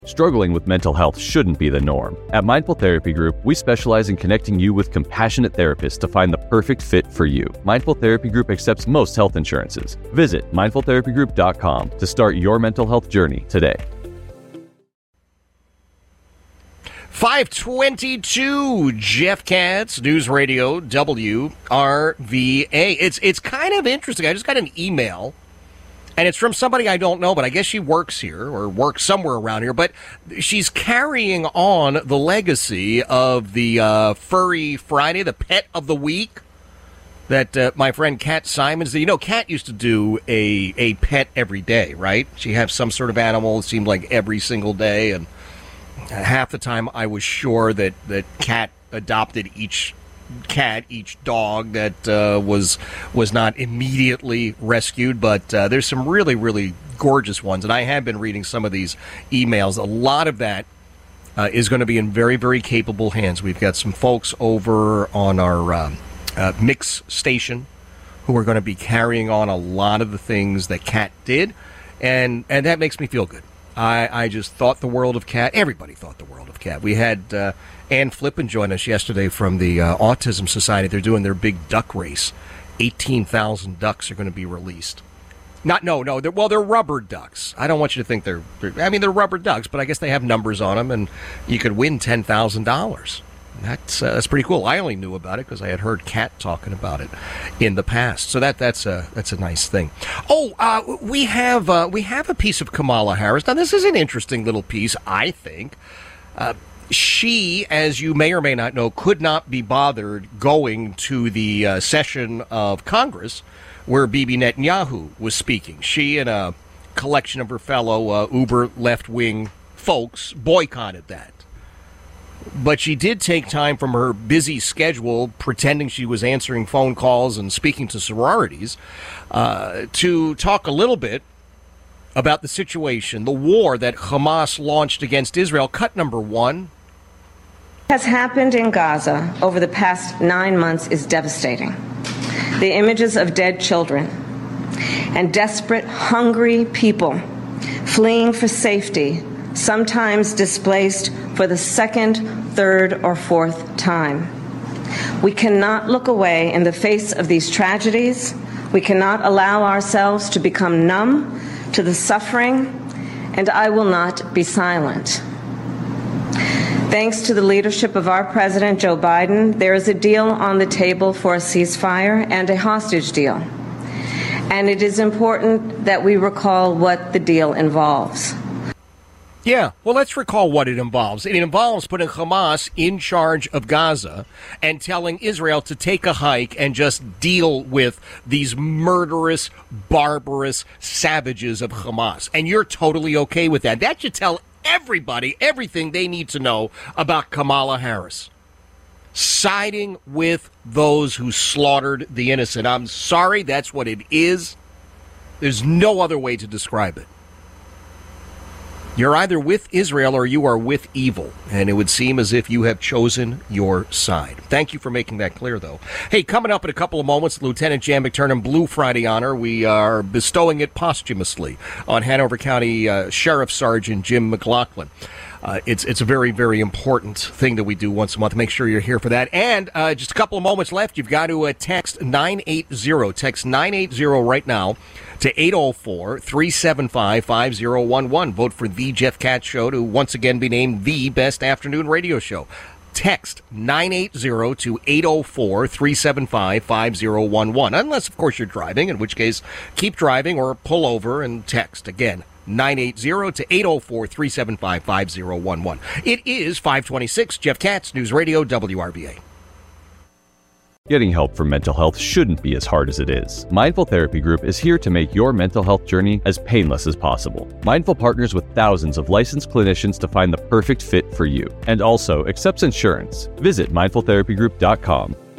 Struggling with mental health shouldn't be the norm. At Mindful Therapy Group, we specialize in connecting you with compassionate therapists to find the perfect fit for you. Mindful Therapy Group accepts most health insurances. Visit mindfultherapygroup.com to start your mental health journey today. 522 Jeff Katz, News Radio WRVA. It's kind of interesting. I just got an email. And it's from somebody I don't know, but I guess she works here or works somewhere around here. But she's carrying on the legacy of the Furry Friday, the Pet of the Week, that my friend Kat Simons, Kat used to do a pet every day, right? She had some sort of animal, it seemed like every single day. And half the time I was sure that Kat adopted each dog that was not immediately rescued, but there's some really, really gorgeous ones, and I have been reading some of these emails. A lot of that is going to be in very, very capable hands. We've got some folks over on our mix station who are going to be carrying on a lot of the things that Kat did, and that makes me feel good. I just thought the world of Kat. Everybody thought the world of Kat. We had Ann Flippen join us yesterday from the Autism Society. They're doing their big duck race. 18,000 ducks are going to be released. They're rubber ducks. I don't want you to think they're rubber ducks, but I guess they have numbers on them, and you could win $10,000. That's pretty cool. I only knew about it because I had heard Kat talking about it in the past. So that's a nice thing. We have a piece of Kamala Harris. Now this is an interesting little piece, I think. She, as you may or may not know, could not be bothered going to the session of Congress where Bibi Netanyahu was speaking. She and a collection of her fellow uber left-wing folks boycotted that. But she did take time from her busy schedule, pretending she was answering phone calls and speaking to sororities, to talk a little bit about the situation, the war that Hamas launched against Israel. Cut number 1. What has happened in Gaza over the past 9 months is devastating. The images of dead children and desperate, hungry people fleeing for safety, sometimes displaced for the second, third, or fourth time. We cannot look away in the face of these tragedies. We cannot allow ourselves to become numb to the suffering, and I will not be silent. Thanks to the leadership of our President, Joe Biden, there is a deal on the table for a ceasefire and a hostage deal. And it is important that we recall what the deal involves. Yeah, well, let's recall what it involves. It involves putting Hamas in charge of Gaza and telling Israel to take a hike and just deal with these murderous, barbarous savages of Hamas. And you're totally okay with that. That should tell everybody everything they need to know about Kamala Harris. Siding with those who slaughtered the innocent. I'm sorry, that's what it is. There's no other way to describe it. You're either with Israel or you are with evil, and it would seem as if you have chosen your side. Thank you for making that clear, though. Hey, coming up in a couple of moments, Lieutenant Jan McTurnan Blue Friday honor. We are bestowing it posthumously on Hanover County Sheriff Sergeant Jim McLaughlin. It's a very, very important thing that we do once a month. Make sure you're here for that. And just a couple of moments left. You've got to text 980. Text 980 right now to 804-375-5011. Vote for The Jeff Katz Show to once again be named the best afternoon radio show. Text 980 to 804-375-5011. Unless, of course, you're driving, in which case keep driving or pull over and text. Again, 980 to 804-375-5011. It is 526. Jeff Katz, News Radio, WRVA. Getting help for mental health shouldn't be as hard as it is. Mindful Therapy Group is here to make your mental health journey as painless as possible. Mindful partners with thousands of licensed clinicians to find the perfect fit for you, and also accepts insurance. Visit mindfultherapygroup.com.